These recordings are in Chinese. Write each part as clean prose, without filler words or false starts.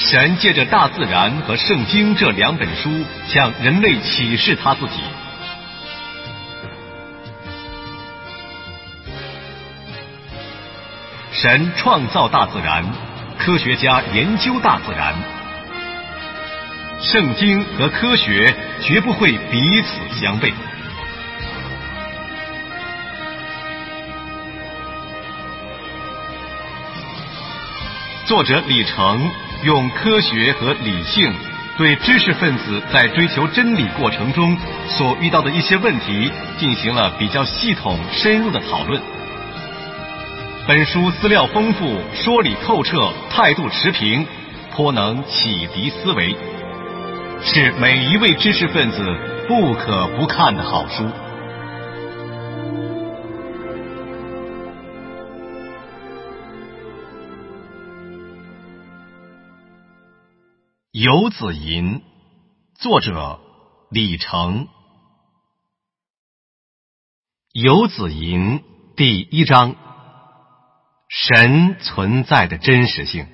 神借着大自然和圣经这两本书向人类启示他自己。神创造大自然，科学家研究大自然。圣经和科学绝不会彼此相悖。作者李成用科学和理性对知识分子在追求真理过程中所遇到的一些问题进行了比较系统深入的讨论。本书资料丰富，说理透彻，态度持平，颇能启迪思维，是每一位知识分子不可不看的好书。游子吟，作者李成。游子吟第一章，神存在的真实性。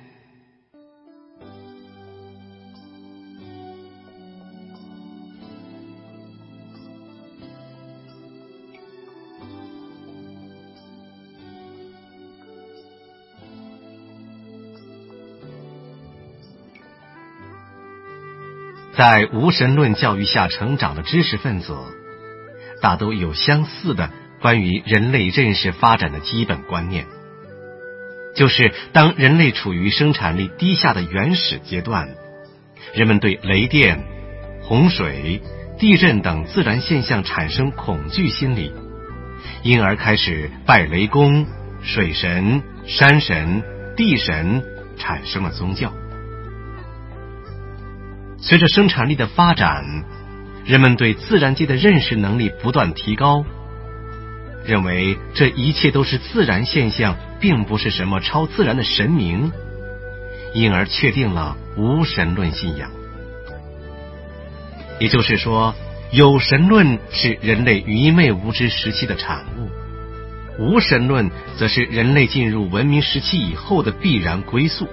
在无神论教育下成长的知识分子，大都有相似的关于人类认识发展的基本观念，就是当人类处于生产力低下的原始阶段，人们对雷电、洪水、地震等自然现象产生恐惧心理，因而开始拜雷公、水神、山神、地神，产生了宗教。随着生产力的发展，人们对自然界的认识能力不断提高，认为这一切都是自然现象，并不是什么超自然的神明，因而确定了无神论信仰。也就是说，有神论是人类愚昧无知时期的产物，无神论则是人类进入文明时期以后的必然归宿。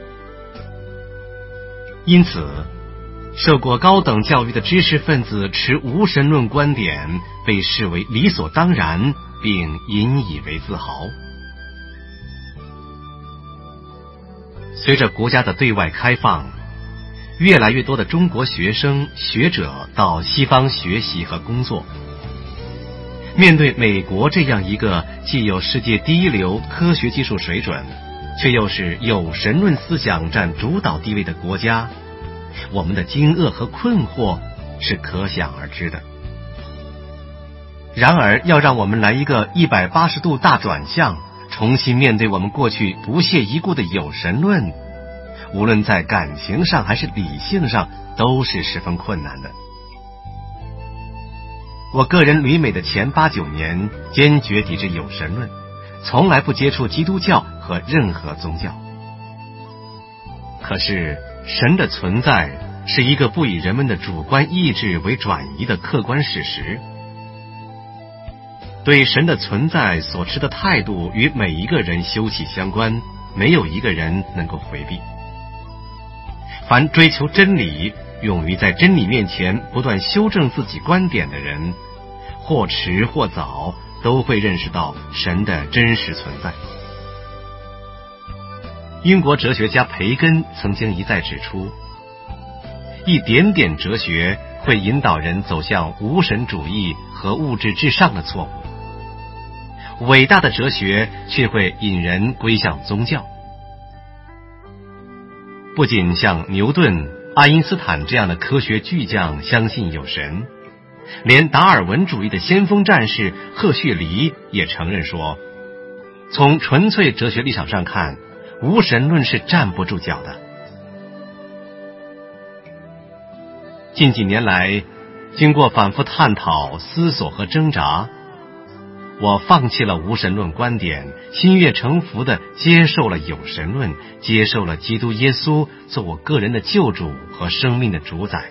因此受过高等教育的知识分子持无神论观点被视为理所当然，并引以为自豪。随着国家的对外开放，越来越多的中国学生学者到西方学习和工作。面对美国这样一个既有世界第一流科学技术水准，却又是有神论思想占主导地位的国家，我们的惊愕和困惑是可想而知的。然而，要让我们来一个180度大转向，重新面对我们过去不屑一顾的有神论，无论在感情上还是理性上，都是十分困难的。我个人旅美的前8、9年，坚决抵制有神论，从来不接触基督教和任何宗教。可是神的存在是一个不以人们的主观意志为转移的客观事实。对神的存在所持的态度与每一个人休戚相关，没有一个人能够回避。凡追求真理，勇于在真理面前不断修正自己观点的人，或迟或早都会认识到神的真实存在。英国哲学家培根曾经一再指出，一点点哲学会引导人走向无神主义和物质至上的错误，伟大的哲学却会引人归向宗教。不仅像牛顿、爱因斯坦这样的科学巨匠相信有神，连达尔文主义的先锋战士赫胥黎也承认说，从纯粹哲学立场上看，无神论是站不住脚的。近几年来，经过反复探讨、思索和挣扎，我放弃了无神论观点，心悦诚服地接受了有神论，接受了基督耶稣做我个人的救主和生命的主宰。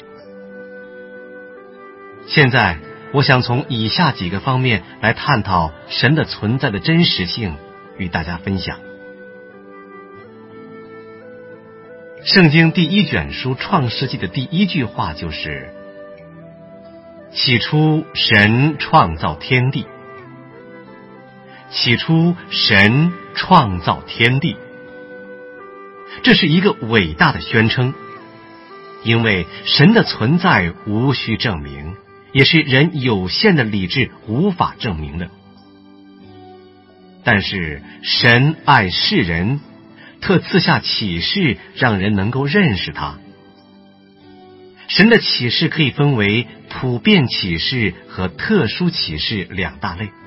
现在我想从以下几个方面来探讨神的存在的真实性，与大家分享。 圣经第1卷书创世纪的第1句话就是起初神创造天地。起初神创造天地，这是一个伟大的宣称，因为神的存在无需证明，也是人有限的理智无法证明的。但是神爱世人，特赐下启示，让人能够认识他。神的启示可以分为普遍启示和特殊启示2大类。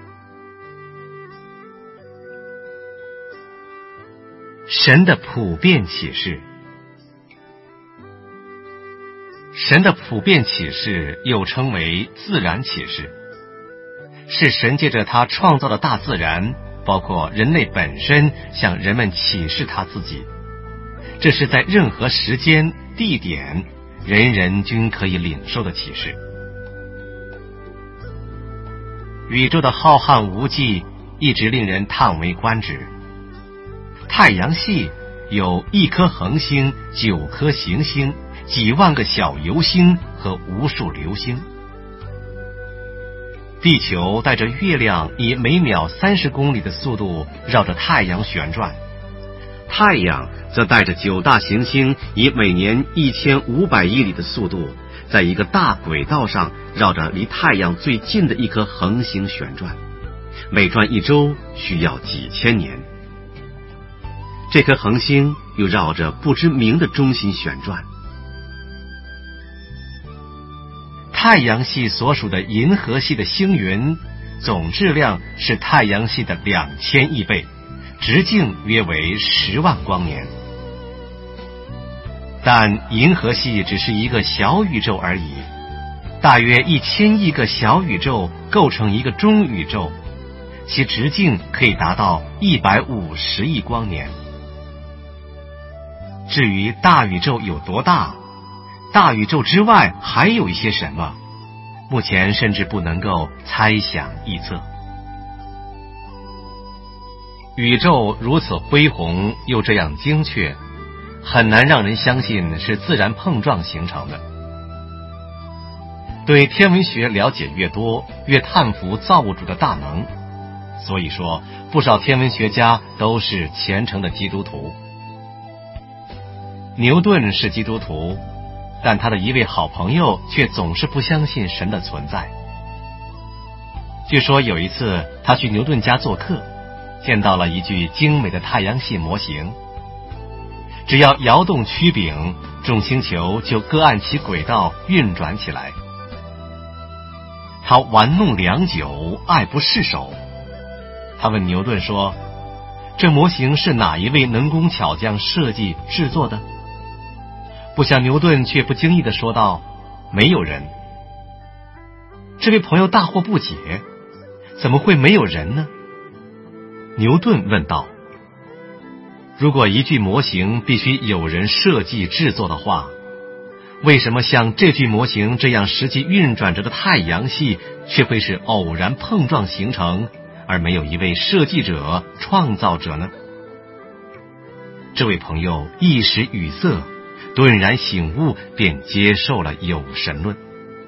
神的普遍启示，神的普遍启示又称为自然启示，是神借着他创造的大自然，包括人类本身，向人们启示他自己。这是在任何时间、地点，人人均可以领受的启示。宇宙的浩瀚无际一直令人叹为观止。太阳系有1颗恒星、9颗行星、几万个小游星和无数流星。地球带着月亮以每秒30公里的速度绕着太阳旋转，太阳则带着9大行星以每年1500亿里的速度，在一个大轨道上绕着离太阳最近的1颗恒星旋转，每转1周需要几千年。这颗恒星又绕着不知名的中心旋转。太阳系所属的银河系的星云总质量是太阳系的2000亿倍，直径约为10万光年。但银河系只是一个小宇宙而已，大约1000亿个小宇宙构成一个中宇宙，其直径可以达到150亿光年。至于大宇宙有多大，大宇宙之外还有一些什么，目前甚至不能够猜想臆测。宇宙如此恢宏又这样精确，很难让人相信是自然碰撞形成的。对天文学了解越多，越叹服造物主的大能，所以说不少天文学家都是虔诚的基督徒。牛顿是基督徒，但他的一位好朋友却总是不相信神的存在。据说有一次他去牛顿家做客，见到了一具精美的太阳系模型，只要摇动曲柄，众星球就各按其轨道运转起来。他玩弄良久，爱不释手。他问牛顿说，这模型是哪一位能工巧匠设计制作的？不想牛顿却不经意地说道，没有人。这位朋友大惑不解，怎么会没有人呢？牛顿问道，如果一具模型必须有人设计制作的话，为什么像这具模型这样实际运转着的太阳系却会是偶然碰撞形成，而没有一位设计者、创造者呢？这位朋友一时语塞，顿然醒悟，便接受了有神论。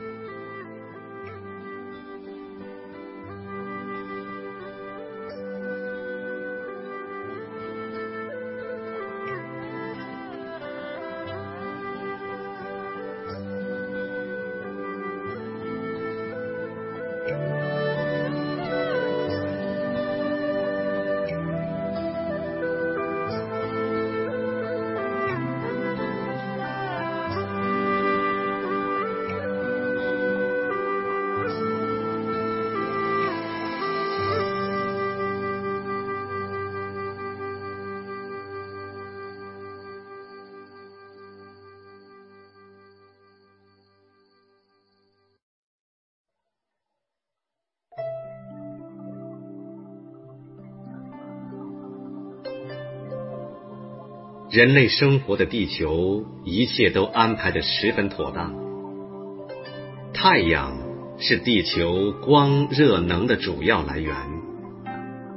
人类生活的地球，一切都安排得十分妥当。太阳是地球光热能的主要来源，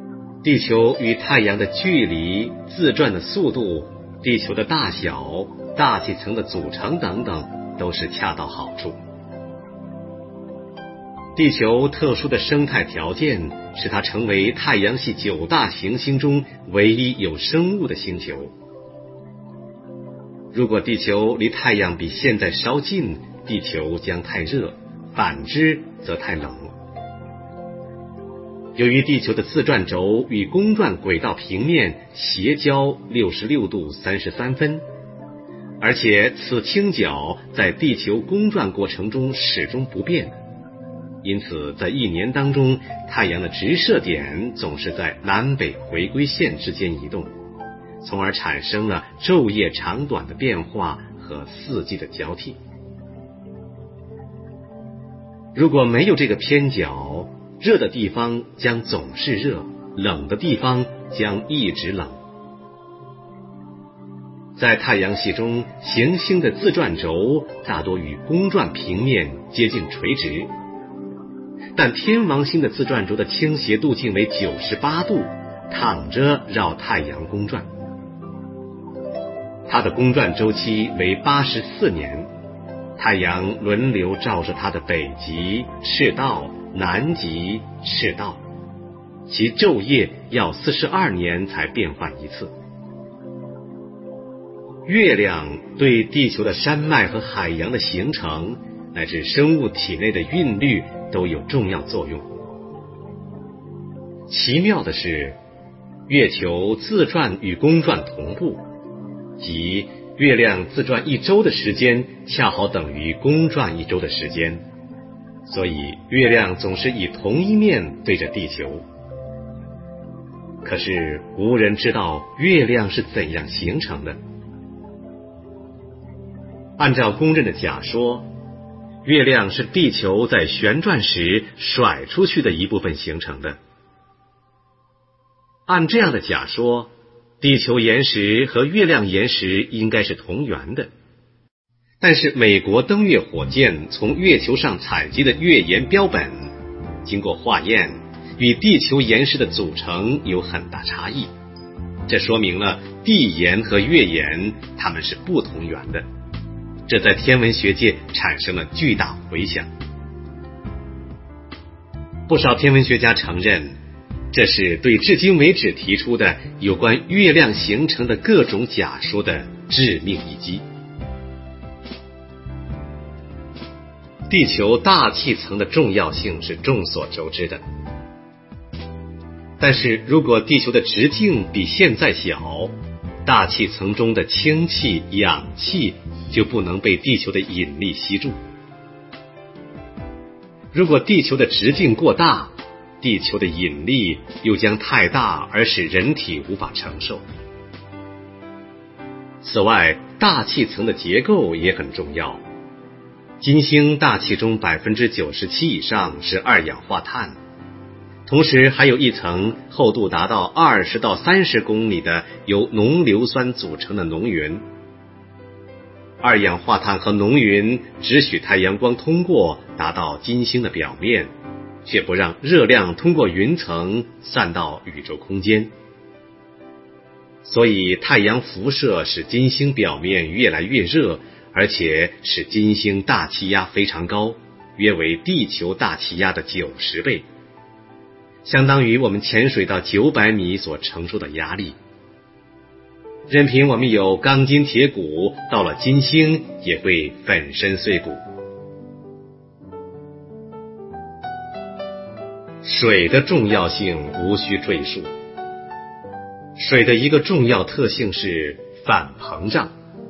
地球与太阳的距离、自转的速度、地球的大小、 大气层的组成等等，都是恰到好处。地球特殊的生态条件使它成为太阳系9大行星中唯一有生物的星球。如果地球离太阳比现在稍近，地球将太热，反之则太冷。由于地球的自转轴与公转轨道平面斜交66度33分，而且此倾角在地球公转过程中始终不变，因此在一年当中，太阳的直射点总是在南北回归线之间移动，从而产生了昼夜长短的变化和四季的交替。如果没有这个偏角，热的地方将总是热，冷的地方将一直冷。在太阳系中，行星的自转轴大多与公转平面接近垂直，但天王星的自转轴的倾斜度径为98度，躺着绕太阳公转。它的公转周期为84年，太阳轮流照射它的北极、赤道、南极、赤道，其昼夜要42年才变换一次。月亮对地球的山脉和海洋的形成，乃至生物体内的韵律都有重要作用。奇妙的是，月球自转与公转同步，即月亮自转一周的时间恰好等于公转一周的时间，所以月亮总是以同一面对着地球。可是无人知道月亮是怎样形成的。按照公认的假说，月亮是地球在旋转时甩出去的一部分形成的。按这样的假说，地球岩石和月亮岩石应该是同源的。但是美国登月火箭从月球上采集的月岩标本，经过化验，与地球岩石的组成有很大差异。这说明了地岩和月岩它们是不同源的。这在天文学界产生了巨大回响。不少天文学家承认，这是对至今为止提出的有关月亮形成的各种假说的致命一击。地球大气层的重要性是众所周知的，但是如果地球的直径比现在小，大气层中的氢气、氧气就不能被地球的引力吸住。如果地球的直径过大，地球的引力又将太大而使人体无法承受。此外，大气层的结构也很重要。金星大气中97%以上是二氧化碳，同时还有一层厚度达到20到30公里的由浓硫酸组成的浓云。二氧化碳和浓云只许太阳光通过达到金星的表面，却不让热量通过云层散到宇宙空间。所以太阳辐射使金星表面越来越热，而且使金星大气压非常高，约为地球大气压的90倍，相当于我们潜水到900米所承受的压力。任凭我们有钢筋铁骨，到了金星也会粉身碎骨。水的重要性无需赘述。水的一个重要特性是反膨胀。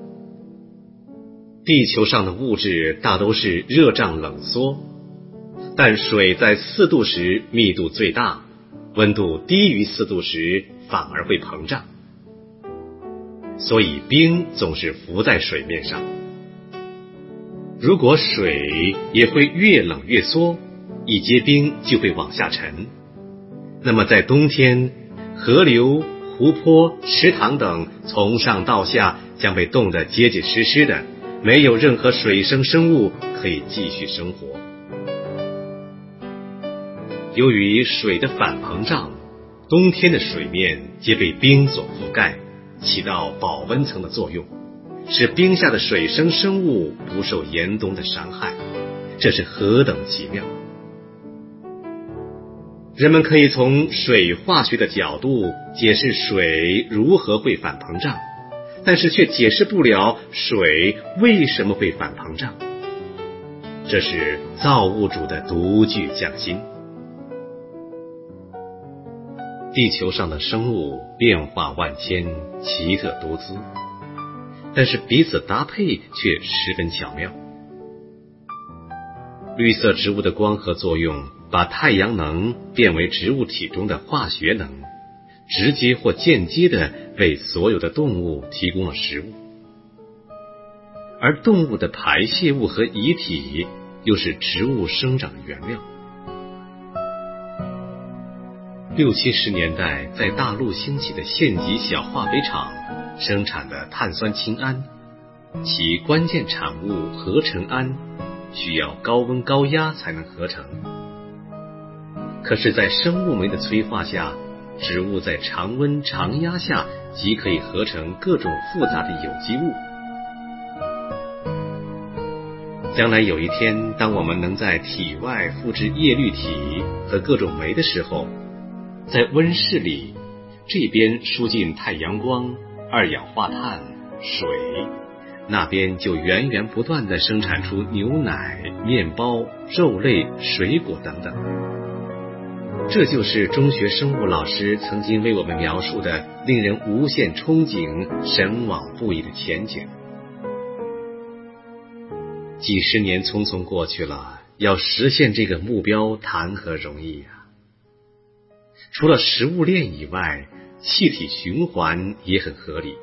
地球上的物质大都是热胀冷缩，但水在4度时密度最大，温度低于4度时反而会膨胀。所以冰总是浮在水面上。如果水也会越冷越缩，一结冰就会往下沉，那么在冬天，河流、湖泊、池塘等从上到下将被冻得结结实实的，没有任何水生生物可以继续生活。由于水的反膨胀，冬天的水面皆被冰所覆盖，起到保温层的作用， 使冰下的水生生物不受严冬的伤害，这是何等奇妙！人们可以从水化学的角度解释水如何会反膨胀，但是却解释不了水为什么会反膨胀。这是造物主的独具匠心。地球上的生物变化万千，奇特多姿，但是彼此搭配却十分巧妙。绿色植物的光合作用把太阳能变为植物体中的化学能，直接或间接地为所有的动物提供了食物。而动物的排泄物和遗体又是植物生长的原料。60、70年代在大陆兴起的县级小化肥厂生产的碳酸氢铵，其关键产物合成铵需要高温高压才能合成。可是在生物酶的催化下，植物在常温常压下即可以合成各种复杂的有机物。将来有一天，当我们能在体外复制叶绿体和各种酶的时候，在温室里，这边输进太阳光、二氧化碳、水，那边就源源不断地生产出牛奶、面包、肉类、水果等等。这就是中学生物老师曾经为我们描述的令人无限憧憬、神往不已的前景。几十年匆匆过去了，要实现这个目标谈何容易呀！除了食物链以外，气体循环也很合理。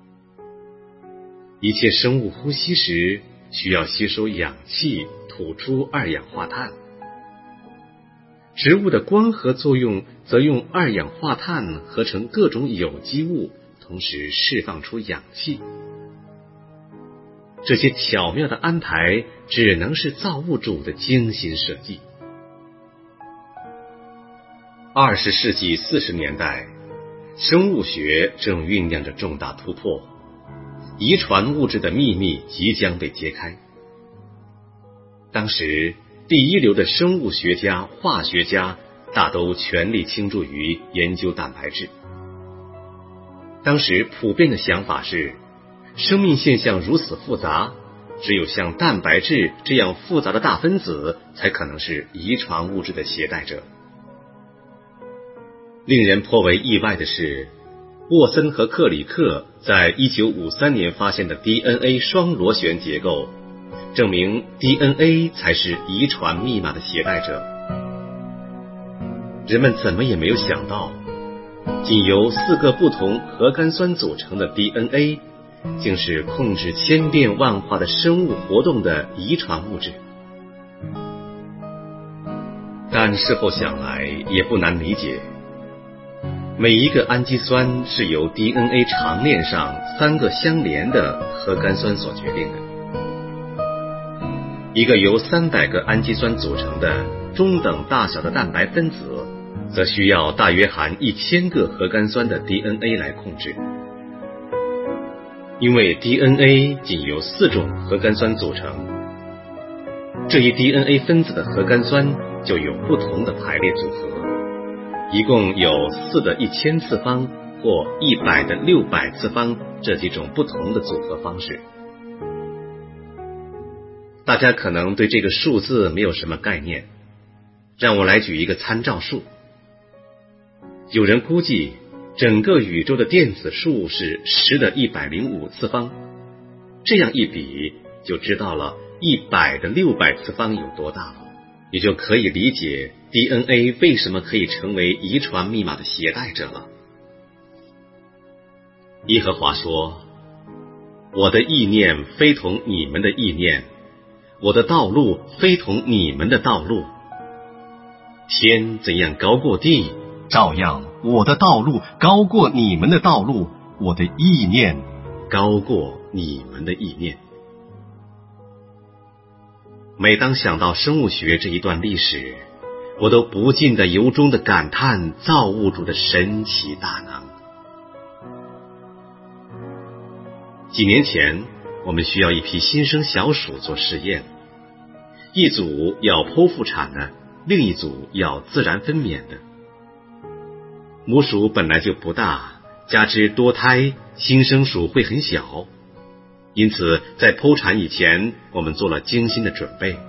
一切生物呼吸时需要吸收氧气，吐出二氧化碳。植物的光合作用则用二氧化碳合成各种有机物，同时释放出氧气。这些巧妙的安排只能是造物主的精心设计。20世纪40年代，生物学正酝酿着重大突破，遗传物质的秘密即将被揭开。当时第一流的生物学家、化学家大都全力倾注于研究蛋白质。当时普遍的想法是，生命现象如此复杂，只有像蛋白质这样复杂的大分子才可能是遗传物质的携带者。令人颇为意外的是，沃森和克里克在1953年发现的 DNA 双螺旋结构，证明 DNA 才是遗传密码的携带者。人们怎么也没有想到，仅由4个不同核苷酸组成的 DNA， 竟是控制千变万化的生物活动的遗传物质。但事后想来也不难理解，每一个氨基酸是由 DNA 长链上3个相连的核苷酸所决定的。一个由300个氨基酸组成的中等大小的蛋白分子，则需要大约含1000个核苷酸的 DNA 来控制。因为 DNA 仅由4种核苷酸组成，这一 DNA 分子的核苷酸就有不同的排列组合，一共有4的1000次方或100的600次方这几种不同的组合方式。大家可能对这个数字没有什么概念，让我来举一个参照数。有人估计整个宇宙的电子数是10的105次方，这样一比就知道了100的600次方有多大了，也就可以理解 DNA 为什么可以成为遗传密码的携带者了。耶和华说，我的意念非同你们的意念，我的道路非同你们的道路。天怎样高过地，照样我的道路高过你们的道路，我的意念高过你们的意念。每当想到生物学这一段历史，我都不禁地由衷地感叹造物主的神奇大能。 几年前，我们需要一批新生小鼠做试验，一组要剖腹产的，另一组要自然分娩的。母鼠本来就不大，加之多胎，新生鼠会很小，因此在剖产以前，我们做了精心的准备。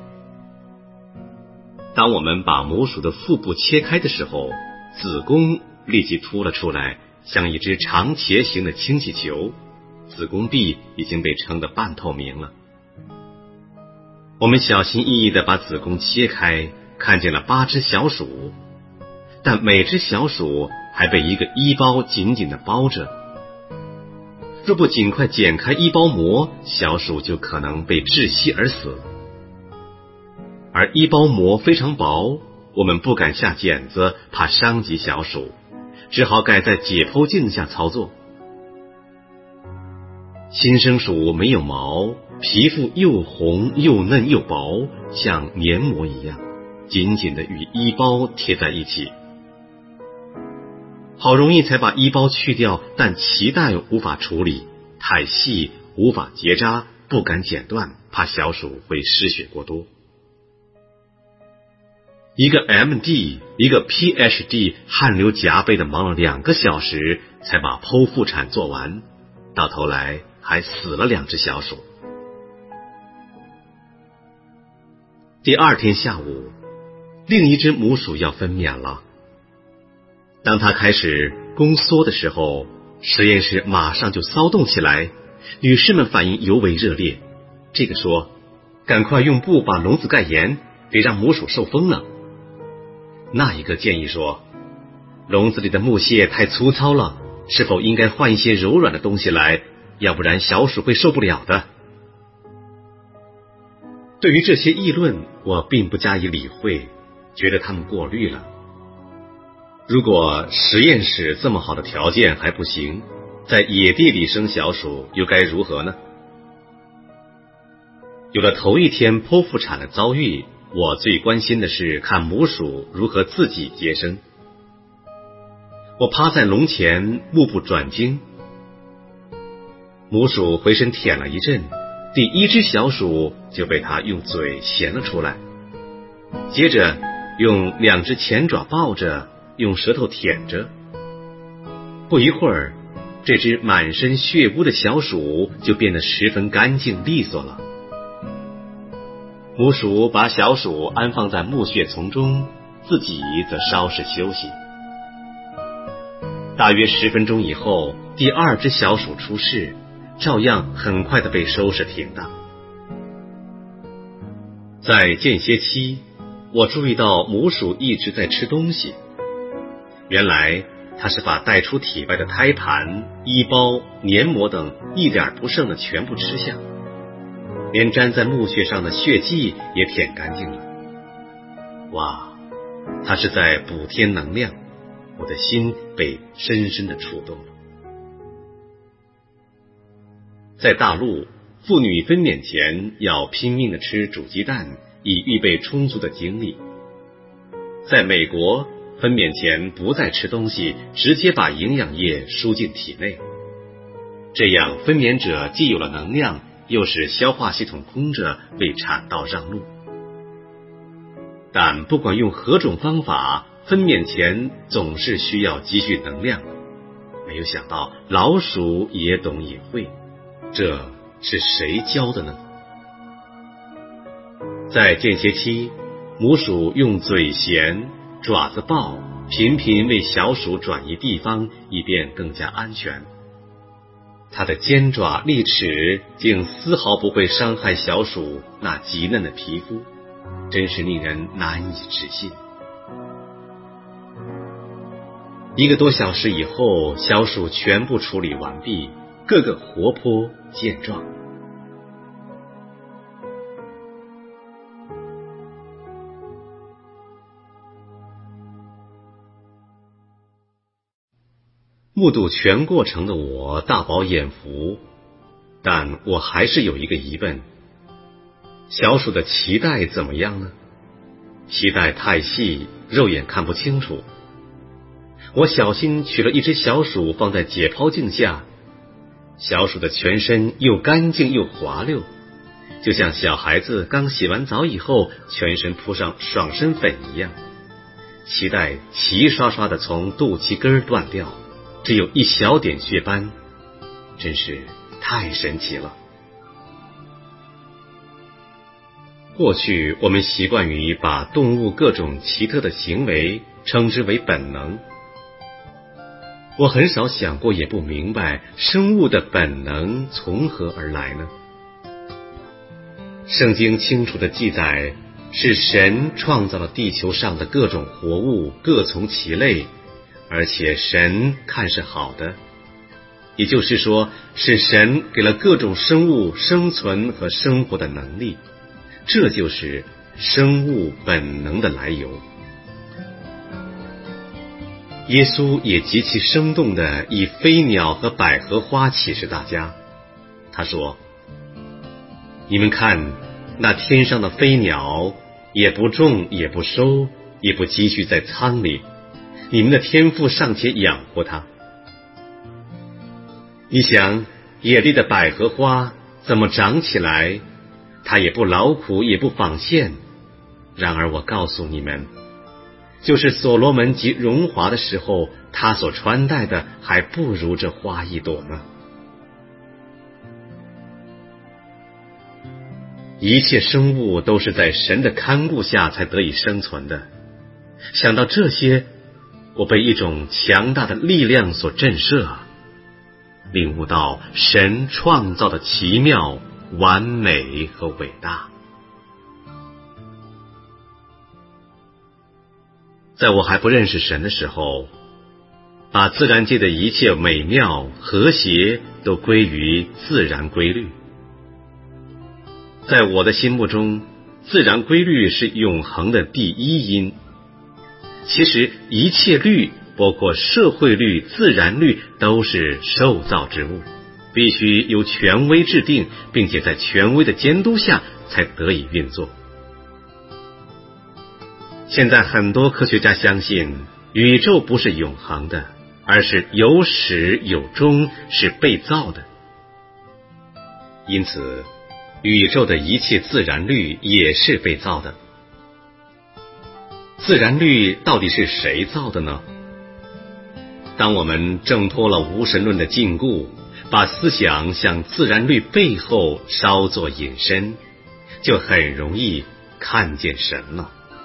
当我们把母鼠的腹部切开的时候，子宫立即凸了出来，像一只长茄形的氢气球，子宫壁已经被撑得半透明了。我们小心翼翼地把子宫切开，看见了8只小鼠，但每只小鼠还被一个衣包紧紧地包着。若不尽快剪开衣包膜，小鼠就可能被窒息而死。而衣包膜非常薄，我们不敢下剪子，怕伤及小鼠，只好改在解剖镜下操作。新生鼠没有毛，皮肤又红又嫩又薄，像黏膜一样，紧紧地与衣包贴在一起。好容易才把衣包去掉，但脐带无法处理，太细无法结扎，不敢剪断，怕小鼠会失血过多。一个 MD 一个 PhD 汗流浃背地忙了2个小时，才把剖腹产做完，到头来还死了2只小鼠。第2天下午，另一只母鼠要分娩了。当它开始宫缩的时候，实验室马上就骚动起来，女士们反应尤为热烈。这个说：“赶快用布把笼子盖严，别让母鼠受风了。”那一个建议说：“笼子里的木屑太粗糙了，是否应该换一些柔软的东西来，要不然小鼠会受不了的。”对于这些议论，我并不加以理会，觉得他们过虑了。如果实验室这么好的条件还不行，在野地里生小鼠又该如何呢？有了头一天剖腹产的遭遇，我最关心的是看母鼠如何自己接生。我趴在笼前目不转睛，母鼠回身舔了一阵，第1只小鼠就被它用嘴衔了出来，接着用2只前爪抱着，用舌头舔着。不一会儿，这只满身血污的小鼠就变得十分干净利索了。母鼠把小鼠安放在木屑丛中，自己则稍事休息。大约10分钟以后，第2只小鼠出世，照样很快地被收拾停当。在间歇期，我注意到母鼠一直在吃东西，原来它是把带出体外的胎盘、衣包、黏膜等一点不剩的全部吃下，连粘在木屑上的血迹也舔干净了。哇，它是在补添能量，我的心被深深地触动了。在大陆，妇女分娩前要拼命地吃煮鸡蛋，以预备充足的精力。在美国，分娩前不再吃东西，直接把营养液输进体内，这样分娩者既有了能量，又使消化系统空着，为产道让路。但不管用何种方法，分娩前总是需要积蓄能量。没有想到老鼠也懂也会，这是谁教的呢？在间歇期，母鼠用嘴衔、爪子抱，频频为小鼠转移地方，以便更加安全。它的尖爪利齿竟丝毫不会伤害小鼠那极嫩的皮肤，真是令人难以置信。1个多小时以后，小鼠全部处理完毕，个个活泼健壮。目睹全过程的我大饱眼福，但我还是有一个疑问：小鼠的脐带怎么样呢？脐带太细，肉眼看不清楚。我小心取了一只小鼠放在解剖镜下， 小鼠的全身又干净又滑溜，就像小孩子刚洗完澡以后全身铺上爽身粉一样，脐带齐刷刷地从肚脐根断掉，只有一小点血斑，真是太神奇了。过去我们习惯于把动物各种奇特的行为称之为本能，我很少想过也不明白生物的本能从何而来呢？圣经清楚地记载，是神创造了地球上的各种活物，各从其类，而且神看是好的，也就是说，是神给了各种生物生存和生活的能力，这就是生物本能的来由。耶稣也极其生动地以飞鸟和百合花启示大家。他说，你们看，那天上的飞鸟也不种也不收，也不积蓄在仓里，你们的天父尚且养活它。你想，野地的百合花怎么长起来？它也不劳苦也不纺线，然而我告诉你们，就是所罗门极荣华的时候，他所穿戴的还不如这花一朵呢。一切生物都是在神的看顾下才得以生存的。想到这些，我被一种强大的力量所震慑，领悟到神创造的奇妙、完美和伟大。在我还不认识神的时候，把自然界的一切美妙、和谐都归于自然规律。在我的心目中，自然规律是永恒的第一因。其实一切律，包括社会律、自然律，都是受造之物，必须由权威制定，并且在权威的监督下才得以运作。现在很多科学家相信，宇宙不是永恒的，而是有始有终，是被造的。因此，宇宙的一切自然律也是被造的。自然律到底是谁造的呢？当我们挣脱了无神论的禁锢，把思想向自然律背后稍作引申，就很容易看见神了。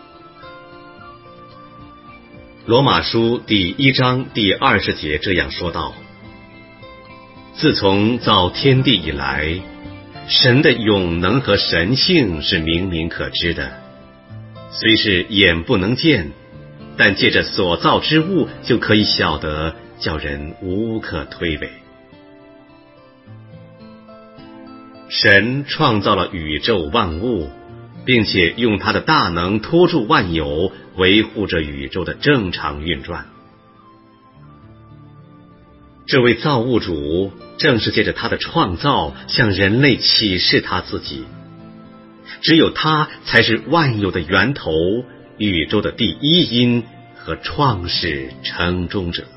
罗马书第1章第20节这样说道：自从造天地以来，神的永能和神性是明明可知的，虽是眼不能见，但借着所造之物就可以晓得，叫人无可推诿。神创造了宇宙万物，并且用他的大能托住万有，维护着宇宙的正常运转。这位造物主正是借着他的创造向人类启示他自己，只有他才是万有的源头，宇宙的第一因和创始成终者。